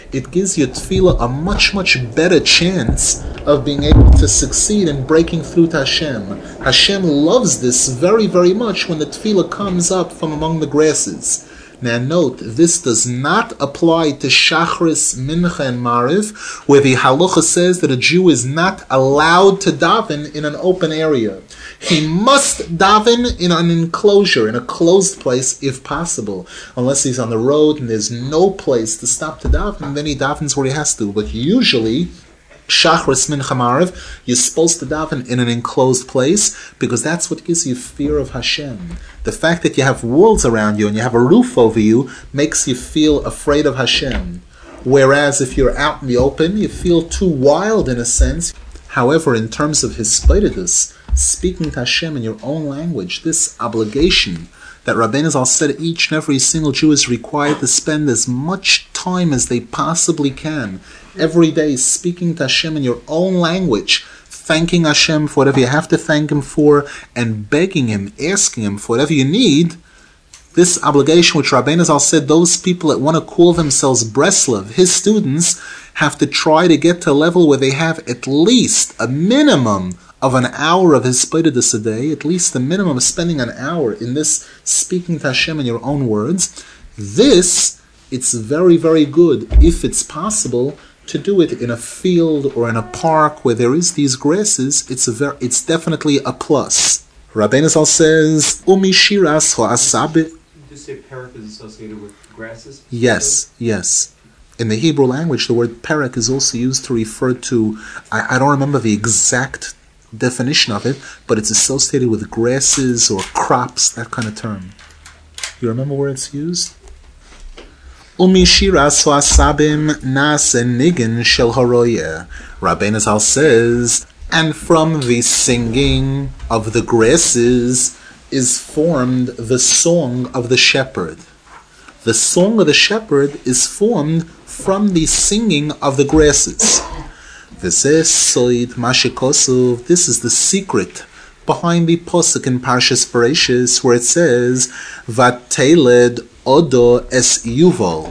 it gives your tefillah a much, much better chance of being able to succeed in breaking through to Hashem. Hashem loves this very, very much when the tefillah comes up from among the grasses. Now note, this does not apply to Shachris, Mincha, and Mariv, where the halacha says that a Jew is not allowed to daven in an open area. He must daven in an enclosure, in a closed place, if possible. Unless he's on the road and there's no place to stop to daven, then he davens where he has to. But usually, Shachris, Mincha, Mariv, you're supposed to daven in an enclosed place because that's what gives you fear of Hashem. The fact that you have walls around you and you have a roof over you makes you feel afraid of Hashem. Whereas if you're out in the open, you feel too wild in a sense. However, in terms of Hispaidus, speaking to Hashem in your own language, this obligation that Rabbeinu Zal said each and every single Jew is required to spend as much time as they possibly can every day speaking to Hashem in your own language, thanking Hashem for whatever you have to thank Him for, and begging Him, asking Him for whatever you need. This obligation, which Rabbeinu Zal said those people that want to call themselves Breslov, his students, have to try to get to a level where they have at least a minimum of an hour of Hispaidus a day, at least a minimum of spending an hour in this speaking to Hashem in your own words. This, it's very, very good, if it's possible, to do it in a field or in a park where there is these grasses. It's definitely a plus. Rabbeinu Zal says, Umi shiras ho'asabe. Did you say perek is associated with grasses? Yes. In the Hebrew language, the word perek is also used to refer to, I don't remember the exact definition of it, but it's associated with grasses or crops, that kind of term. You remember where it's used? Umi shiras ho'asabim nas nigin shel haroyeh. Rabbeinu Zal says, and from the singing of the grasses is formed the song of the shepherd. The song of the shepherd is formed from the singing of the grasses. This is the secret behind the posuk in Parshas Bereishis, where it says, Vateled Odo es Yuval.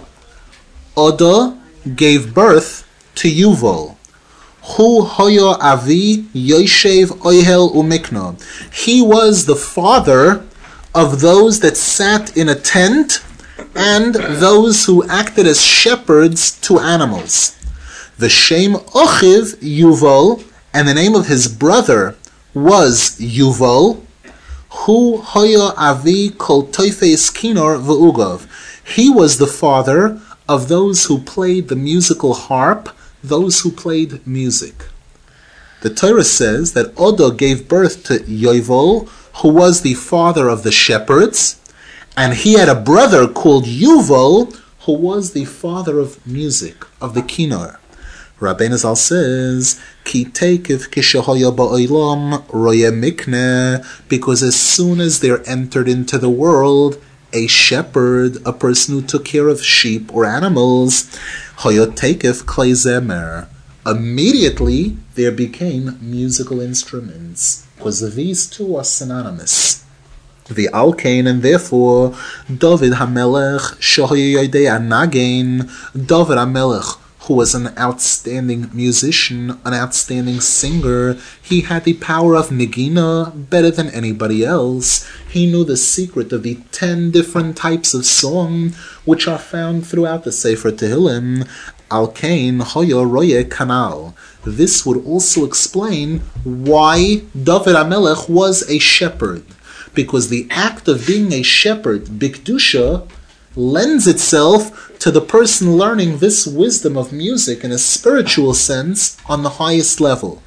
Odo gave birth to Yuval. Hu hoyo avi yoshev oihel umikno. He was the father of those that sat in a tent and those who acted as shepherds to animals. The Shem Ochiv Yuval, and the name of his brother was Yuval. Hu hoyo avi kol toifes kinor v'ugov. He was the father of those who played the musical harp, those who played music. The Torah says that Odo gave birth to Yovel, who was the father of the shepherds, and he had a brother called Yuval, who was the father of music, of the kinor. Rabbeinu Zal says, Ki tekev kishahoya ba'olam roye mikne, because as soon as they're entered into the world, a shepherd, a person who took care of sheep or animals, hoya tekev klei zemer, immediately there became musical instruments, because these two are synonymous. The Alkain, and therefore David HaMelech shohoya yodei anagain, David HaMelech, who was an outstanding musician, an outstanding singer. He had the power of Nagina better than anybody else. He knew the secret of the 10 different types of song which are found throughout the Sefer Tehillim. Al-Kain Hoyo Roye Kanal. This would also explain why David HaMelech was a shepherd. Because the act of being a shepherd, Bikdusha, lends itself to the person learning this wisdom of music in a spiritual sense on the highest level.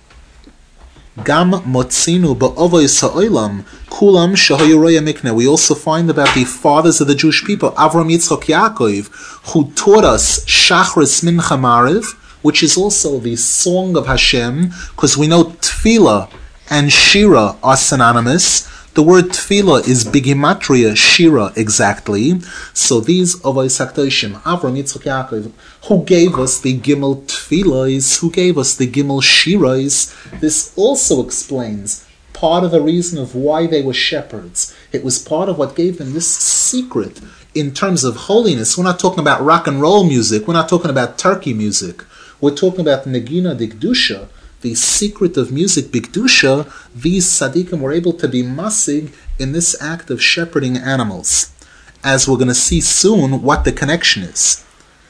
Gam motzinu ba'ovois ha'olam kulam shahoyu roya mikne. We also find about the fathers of the Jewish people, Avram, Yitzchak, Yaakov, who taught us Shachris Mincha Mariv, which is also the song of Hashem, because we know Tefillah and Shira are synonymous. The word tefillah is bigimatria shira exactly. So these Avos HaKadoshim, Avram, Yitzchak, Yaakov, who gave us the Gimel tefillahs, who gave us the Gimel shiras, this also explains part of the reason of why they were shepherds. It was part of what gave them this secret in terms of holiness. We're not talking about rock and roll music. We're not talking about turkey music. We're talking about Negina Dikdusha, the secret of music, Bikdusha. These tzaddikim were able to be masig in this act of shepherding animals. As we're going to see soon what the connection is.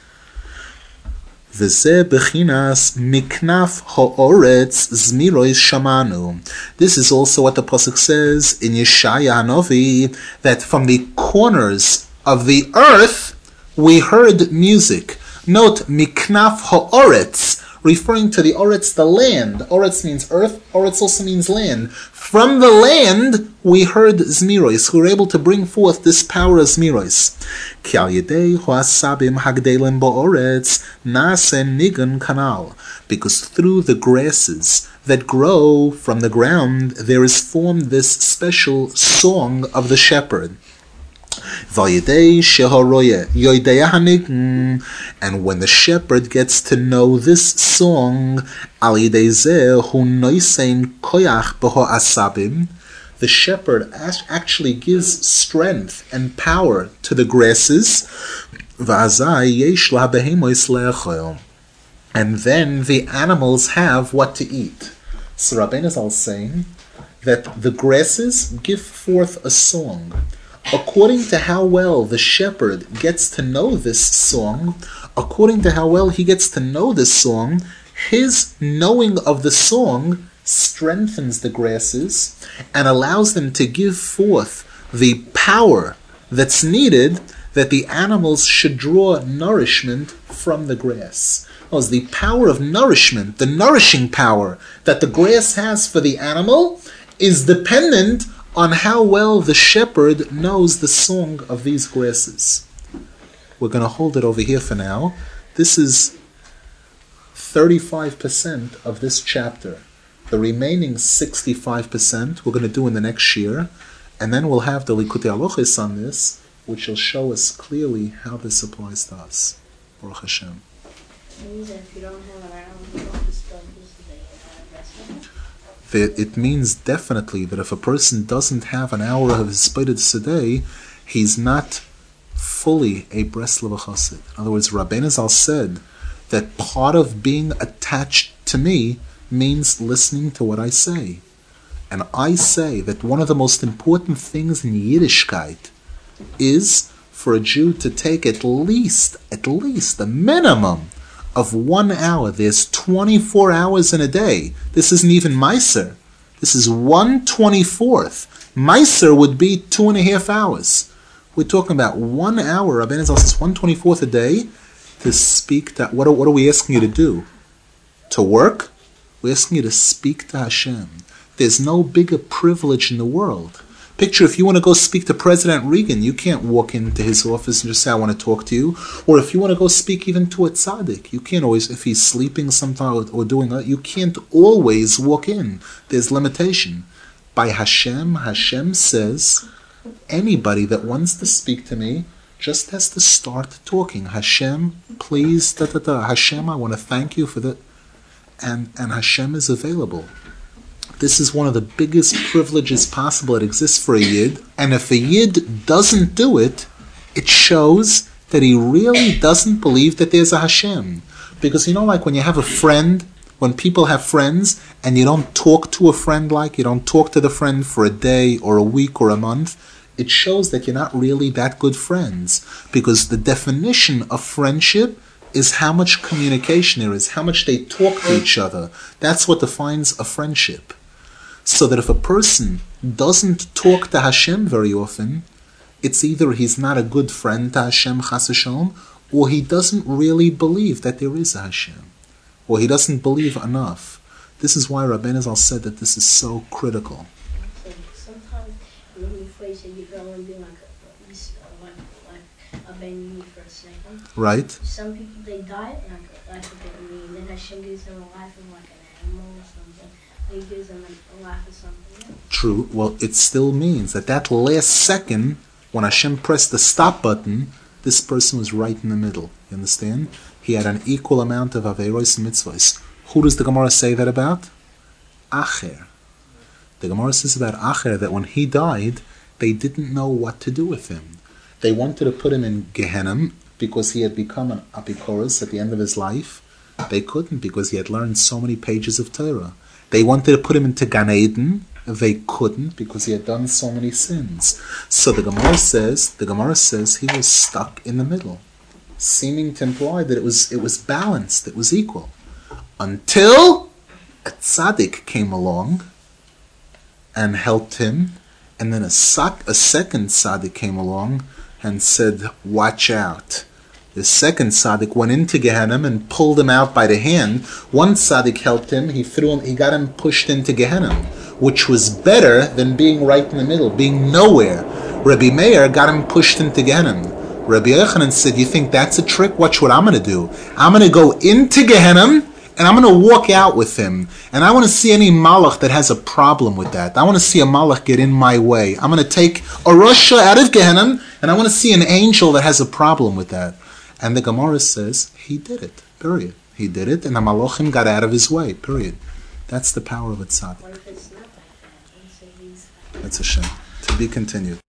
V'zeh bechinas miknaf ha'oretz zmirois shamanu. This is also what the pasuk says in Yeshaya Hanovi, that from the corners of the earth we heard music. Note miknaf ha'oretz, referring to the oretz, the land. Oretz means earth, oretz also means land. From the land we heard zmirois, who were able to bring forth this power of zmirois. Ki al yedei hoasabim hagdelim bo'oretz nasen nigun kanal. Because through the grasses that grow from the ground there is formed this special song of the shepherd. And when the shepherd gets to know this song, the shepherd actually gives strength and power to the grasses, and then the animals have what to eat. So Rabbeinu Zal is saying that the grasses give forth a song. According to how well the shepherd gets to know this song, his knowing of the song strengthens the grasses and allows them to give forth the power that's needed that the animals should draw nourishment from the grass. As the power of nourishment, the nourishing power that the grass has for the animal is dependent on how well the shepherd knows the song of these grasses. We're going to hold it over here for now. This is 35% of this chapter. The remaining 65% we're going to do in the next year, and then we'll have the Likutei Halachos on this, which will show us clearly how this applies to us. Baruch Hashem. It means that if you don't have an hour, you don't have to start this today. It means definitely that if a person doesn't have an hour of his Speidet Sedei, he's not fully a Breslov Chassid. In other words, Rabbeinu Zal said that part of being attached to me means listening to what I say. And I say that one of the most important things in Yiddishkeit is for a Jew to take at least a minimum of 1 hour. There's 24 hours in a day. This isn't even Meiser. This is 1/24. Meiser would be 2.5 hours. We're talking about 1 hour. Rabbeinu Zal says 1/24 a day to speak. What are we asking you to do? To work? We're asking you to speak to Hashem. There's no bigger privilege in the world. Picture if you want to go speak to President Reagan, you can't walk into his office and just say, I want to talk to you. Or if you want to go speak even to a tzaddik, you can't always, if he's sleeping sometime or doing that, you can't always walk in. There's limitation. By Hashem says, anybody that wants to speak to me just has to start talking. Hashem, please, Hashem, I want to thank you for that. And Hashem is available. This is one of the biggest privileges possible that exists for a Yid. And if a Yid doesn't do it, it shows that he really doesn't believe that there's a Hashem. Because like when you have a friend, when people have friends, and you don't talk to a friend you don't talk to the friend for a day or a week or a month, it shows that you're not really that good friends. Because the definition of friendship is how much communication there is, how much they talk to each other. That's what defines a friendship. So that if a person doesn't talk to Hashem very often, it's either he's not a good friend to Hashem, Chas v'Shalom, or he doesn't really believe that there is a Hashem, or he doesn't believe enough. This is why Rabbeinu Zal said that this is so critical. Sometimes when you phrase it, you can only be like a Ben for a second. Right? Some people, they die like a Ben, then Hashem gives them a life of like an animal or something. He gives them a life of something else. True. Well, it still means that last second, when Hashem pressed the stop button, this person was right in the middle. You understand? He had an equal amount of Averos and Mitzvahs. Who does the Gemara say that about? Acher. The Gemara says about Acher that when he died, they didn't know what to do with him. They wanted to put him in Gehenna because he had become an Apikoros at the end of his life. They couldn't because he had learned so many pages of Torah. They wanted to put him into Gan Eden. They couldn't because he had done so many sins. So the Gemara says he was stuck in the middle, seeming to imply that it was balanced, it was equal. Until a tzaddik came along and helped him, and then a second tzaddik came along and said, watch out. The second tzaddik went into Gehenna and pulled him out by the hand. One tzaddik helped him, he got him pushed into Gehenna, which was better than being right in the middle, being nowhere. Rabbi Meir got him pushed into Gehenna. Rabbi Yochanan said, you think that's a trick? Watch what I'm going to do. I'm going to go into Gehenna, and I'm going to walk out with him. And I want to see any malach that has a problem with that. I want to see a malach get in my way. I'm going to take a Rasha out of Gehenna, and I want to see an angel that has a problem with that. And the Gemara says, he did it, period. He did it, and the malachim got out of his way, period. That's the power of a tzaddik. What if it's not like that? Let's say he's That's a shame. To be continued.